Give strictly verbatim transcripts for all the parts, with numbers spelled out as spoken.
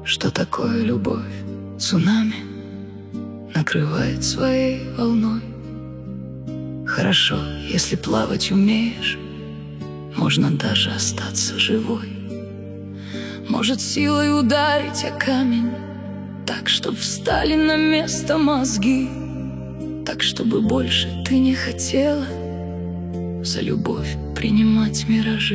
что такое любовь. Цунами накрывает своей волной. Хорошо, если плавать умеешь, можно даже остаться живой. Может силой ударить о камень, так, чтоб встали на место мозги, так, чтобы больше ты не хотела за любовь принимать миражи.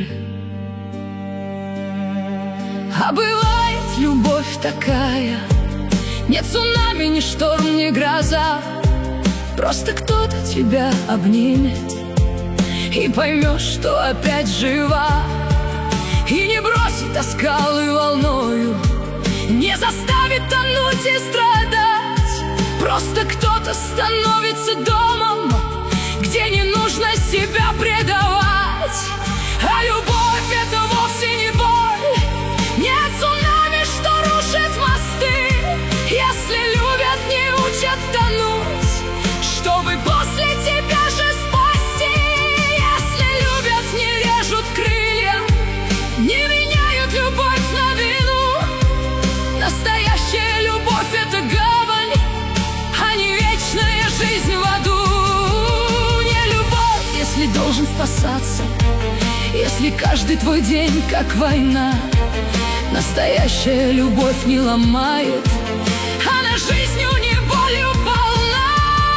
А бывает любовь такая: нет цунами, ни шторм, ни гроза, просто кто-то тебя обнимет, и поймешь, что опять жива, и не бросит оскалы волною, не заставит тонуть и страдать. Просто кто-то становится домом, где не нужно себя предавать. А любовь — это вовсе не боль, не цунами, что рушит мосты. Если любят, не учат тонуть, чтобы после тебя же спасти. Если любят, не режут крылья, не меняют любовь на вину. Настоящая любовь — это гавань, а не вечная жизнь в аду. Не любовь, если должен спасаться, если каждый твой день как война. Настоящая любовь не ломает, она жизнью не болью полна.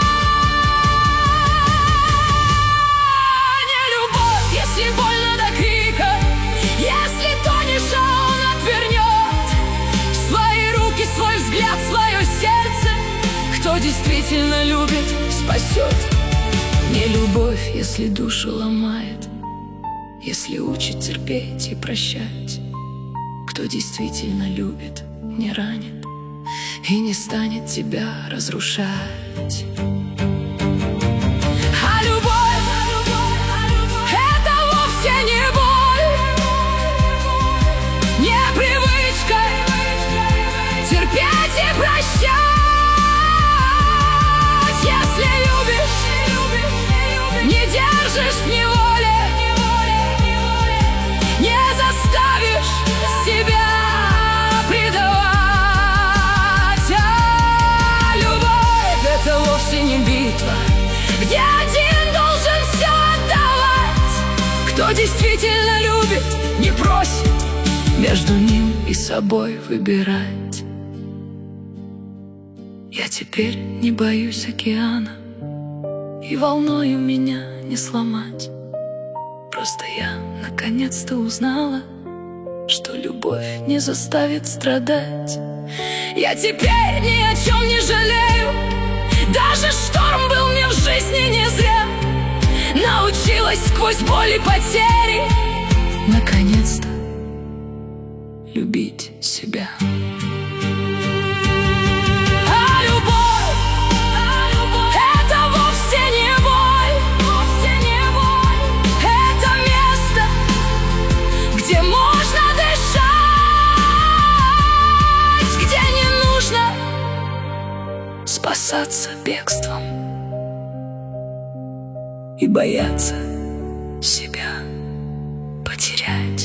Не любовь, если больно до крика, если тонешь, а он отвернет свои руки, свой взгляд, свое сердце. Кто действительно любит, спасет. Не любовь, если душу ломает, если учит терпеть и прощать. Кто действительно любит, не ранит и не станет тебя разрушать. А любовь — это вовсе не боль, не привычка терпеть и прощать. Если любишь, не держишь в неволе, не заставишь себя предавать. А любовь — это вовсе не битва, где один должен все отдавать. Кто действительно любит, не просит между ним и собой выбирать. Я теперь не боюсь океана, и волною меня не сломать. Просто я наконец-то узнала, что любовь не заставит страдать. Я теперь ни о чем не жалею, даже шторм был мне в жизни не зря. Научилась сквозь боль и потери наконец-то любить себя. Спасаться бегством и бояться себя потерять.